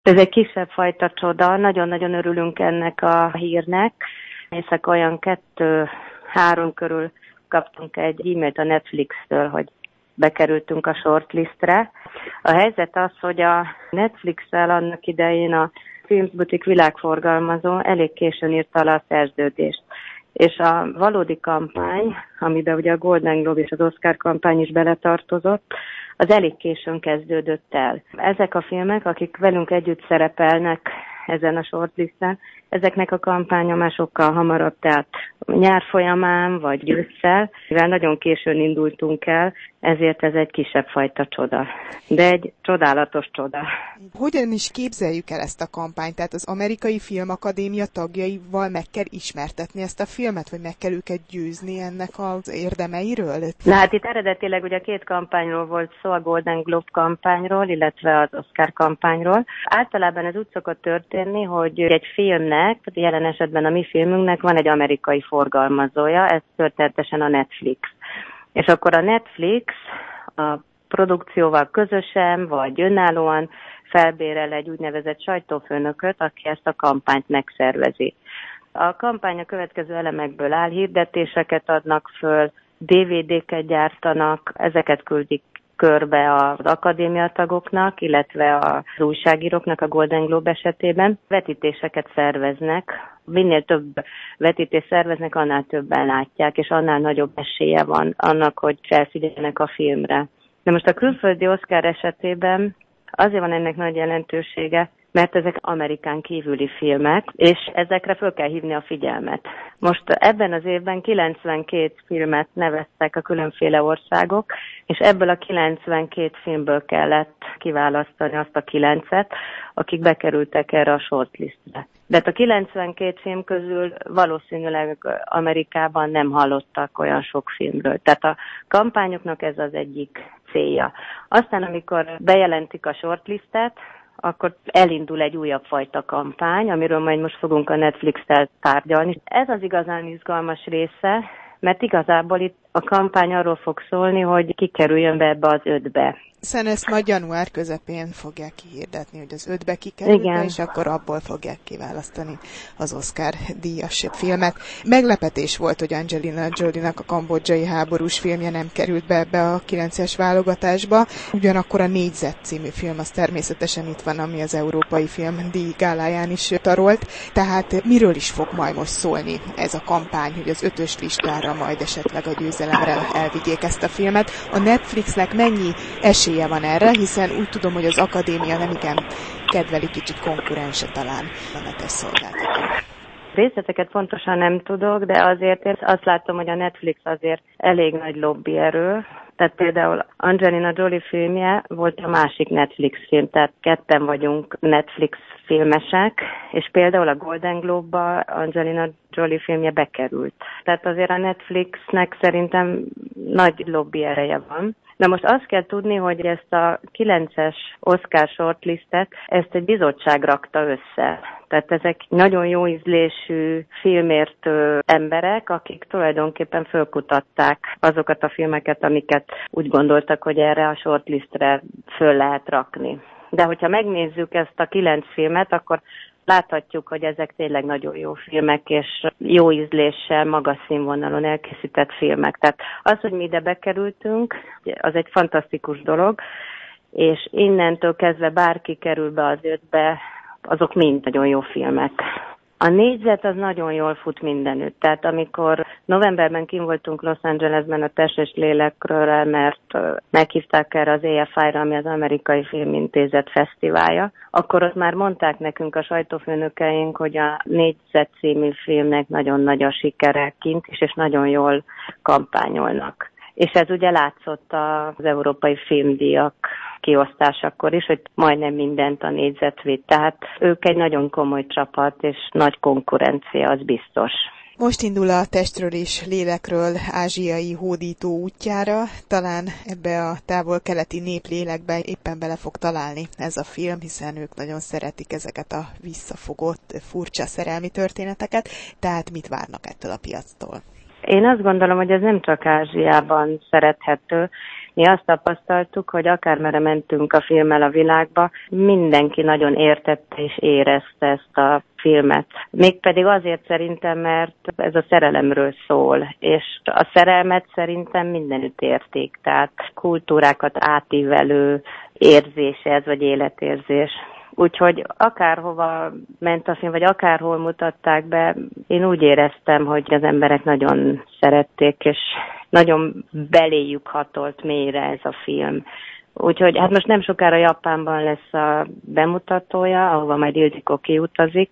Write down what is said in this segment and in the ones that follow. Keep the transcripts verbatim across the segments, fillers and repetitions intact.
Ez egy kisebb fajta csoda, nagyon-nagyon örülünk ennek a hírnek. Észak olyan kettő-három körül kaptunk egy e-mailt a Netflix-től, hogy bekerültünk a shortlistre. A helyzet az, hogy a Netflix-el annak idején a Filmbutik világforgalmazó elég későn írta alá a szerződést. És a valódi kampány, amiben ugye a Golden Globe és az Oscar kampány is beletartozott, az elég későn kezdődött el. Ezek a filmek, akik velünk együtt szerepelnek ezen a shortlisten, ezeknek a kampánya már sokkal hamarabb, tehát nyár folyamán vagy ősszel, mivel nagyon későn indultunk el, ezért ez egy kisebb fajta csoda. De egy csodálatos csoda. Hogyan is képzeljük el ezt a kampányt? Tehát az Amerikai Filmakadémia tagjaival meg kell ismertetni ezt a filmet, vagy meg kell őket győzni ennek az érdemeiről? Na hát itt eredetileg ugye két kampányról volt szó, a Golden Globe kampányról, illetve az Oscar kampányról. Általában ez úgy szokott történni, hogy egy filmnek, jelen esetben a mi filmünknek van egy amerikai forgalmazója, ez történetesen a Netflix. És akkor a Netflix a produkcióval közösen, vagy önállóan felbérel egy úgynevezett sajtófőnököt, aki ezt a kampányt megszervezi. A kampány a következő elemekből áll, hirdetéseket adnak föl, dé vé dé-ket gyártanak, ezeket küldik körbe az akadémia tagoknak, illetve az újságíróknak a Golden Globe esetében. Vetítéseket szerveznek. Minél több vetítést szerveznek, annál többen látják, és annál nagyobb esélye van annak, hogy felfigyeljenek a filmre. De most a külföldi Oscar esetében azért van ennek nagy jelentősége, mert ezek Amerikán kívüli filmek, és ezekre föl kell hívni a figyelmet. Most ebben az évben kilencvenkét filmet neveztek a különféle országok, és ebből a kilencvenkét filmből kellett kiválasztani azt a kilencet, akik bekerültek erre a shortlistre. De a kilencvenkét film közül valószínűleg Amerikában nem hallottak olyan sok filmről. Tehát a kampányoknak ez az egyik célja. Aztán, amikor bejelentik a shortlistet, akkor elindul egy újabb fajta kampány, amiről majd most fogunk a Netflix-tel tárgyalni. Ez az igazán izgalmas része, mert igazából itt a kampány arról fog szólni, hogy ki kerüljön be ebbe az ötbe. Hiszen ezt majd január közepén fogják kihirdetni, hogy az ötbe kikerül be, és akkor abból fogják kiválasztani az Oscar díjas filmet. Meglepetés volt, hogy Angelina Jolie-nak a kambodzsai háborús filmje nem került be ebbe a kilences válogatásba. Ugyanakkor a Négyzet című film az természetesen itt van, ami az Európai Filmdíj gáláján is tarolt. Tehát miről is fog majd most szólni ez a kampány, hogy az ötös listára majd esetleg a győzelemre elvigyék ezt a filmet. A Netflixnek mennyi esély van erre, hiszen úgy tudom, hogy az akadémia nem igen kedveli, kicsit konkurense talán a netes szolgáltató. Részleteket pontosan nem tudok, de azért azt látom, hogy a Netflix azért elég nagy lobbyerő. Tehát például Angelina Jolie filmje volt a másik Netflix film, tehát ketten vagyunk Netflix filmesek, és például a Golden Globe-ba Angelina Jolie filmje bekerült. Tehát azért a Netflixnek szerintem nagy lobby ereje van. Na most azt kell tudni, hogy ezt a kilences Oscar shortlistet, ezt egy bizottság rakta össze. Tehát ezek nagyon jó ízlésű, filmértő emberek, akik tulajdonképpen fölkutatták azokat a filmeket, amiket úgy gondoltak, hogy erre a shortlistre föl lehet rakni. De hogyha megnézzük ezt a kilenc filmet, akkor láthatjuk, hogy ezek tényleg nagyon jó filmek, és jó ízléssel, magas színvonalon elkészített filmek. Tehát az, hogy mi ide bekerültünk, az egy fantasztikus dolog, és innentől kezdve bárki kerül be az ötbe, azok mind nagyon jó filmek. A Négyzet az nagyon jól fut mindenütt. Tehát amikor novemberben kint voltunk Los Angelesben a Test és Lélekről, mert meghívták erre az á ef i-ra, ami az Amerikai Filmintézet fesztiválja, akkor ott már mondták nekünk a sajtófőnökeink, hogy a Négyzet című filmnek nagyon nagy a sikere kint is, és nagyon jól kampányolnak. És ez ugye látszott az európai filmdíjak kiosztásakor is, hogy majdnem mindent a Négyzet vitt. Tehát ők egy nagyon komoly csapat, és nagy konkurencia, az biztos. Most indul a Testről és Lélekről ázsiai hódító útjára. Talán ebbe a távol-keleti néplélekbe éppen bele fog találni ez a film, hiszen ők nagyon szeretik ezeket a visszafogott, furcsa szerelmi történeteket. Tehát mit várnak ettől a piactól? Én azt gondolom, hogy ez nem csak Ázsiában szerethető, mi azt tapasztaltuk, hogy akármerre mentünk a filmmel a világba, mindenki nagyon értette és érezte ezt a filmet. Mégpedig azért szerintem, mert ez a szerelemről szól, és a szerelmet szerintem mindenütt érték, tehát kultúrákat átívelő érzés ez, vagy életérzés. Úgyhogy akárhova ment a film, vagy akárhol mutatták be, én úgy éreztem, hogy az emberek nagyon szerették, és nagyon beléjük hatolt mélyre ez a film. Úgyhogy hát most nem sokára Japánban lesz a bemutatója, ahova majd Ildikó kiutazik.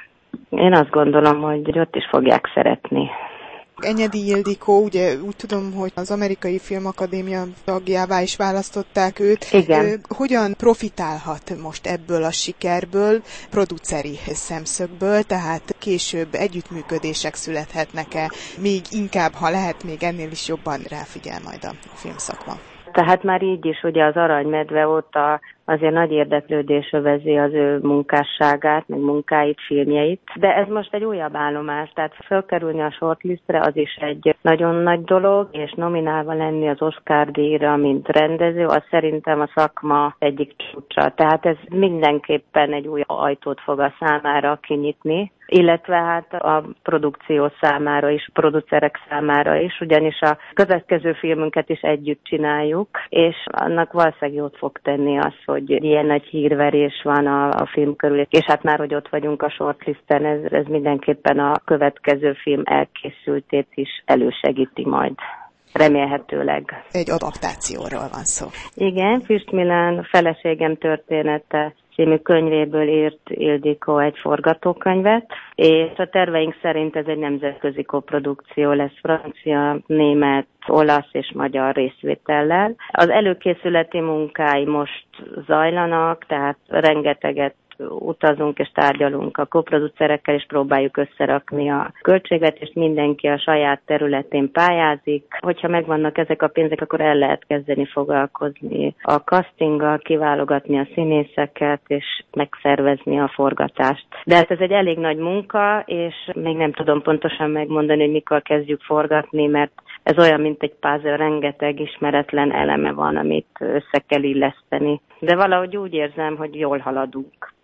Én azt gondolom, hogy ott is fogják szeretni. Enyedi Ildikó, ugye úgy tudom, hogy az Amerikai Filmakadémia tagjává is választották őt. Igen. Hogyan profitálhat most ebből a sikerből, produceri szemszögből, tehát később együttműködések születhetnek-e, még inkább, ha lehet, még ennél is jobban ráfigyel majd a filmszakma? Tehát már így is ugye az Aranymedve óta azért nagy érdeklődés övezi az ő munkásságát, meg munkáit, filmjeit. De ez most egy újabb állomás, tehát felkerülni a shortlistre az is egy nagyon nagy dolog, és nominálva lenni az Oscar-díjra, mint rendező, az szerintem a szakma egyik csúcsa. Tehát ez mindenképpen egy új ajtót fog a számára kinyitni, illetve hát a produkció számára is, producerek számára is, ugyanis a következő filmünket is együtt csináljuk, és annak valószínűleg jót fog tenni az, hogy ilyen nagy hírverés van a, a film körül, és hát már, hogy ott vagyunk a shortlisten, ez, ez mindenképpen a következő film elkészültét is elősegíti majd. Remélhetőleg. Egy adaptációról van szó. Igen, Füst Milán feleségem története című könyvéből írt Ildikó egy forgatókönyvet, és a terveink szerint ez egy nemzetközi koprodukció lesz, francia, német, olasz és magyar részvétellel. Az előkészületi munkái most zajlanak, tehát rengeteget utazunk és tárgyalunk a koproducerekkel, és próbáljuk összerakni a költségvetést, mindenki a saját területén pályázik. Hogyha megvannak ezek a pénzek, akkor el lehet kezdeni foglalkozni a castinggal, kiválogatni a színészeket, és megszervezni a forgatást. De hát ez egy elég nagy munka, és még nem tudom pontosan megmondani, hogy mikor kezdjük forgatni, mert ez olyan, mint egy puzzle, rengeteg ismeretlen eleme van, amit össze kell illeszteni. De valahogy úgy érzem, hogy jól haladunk.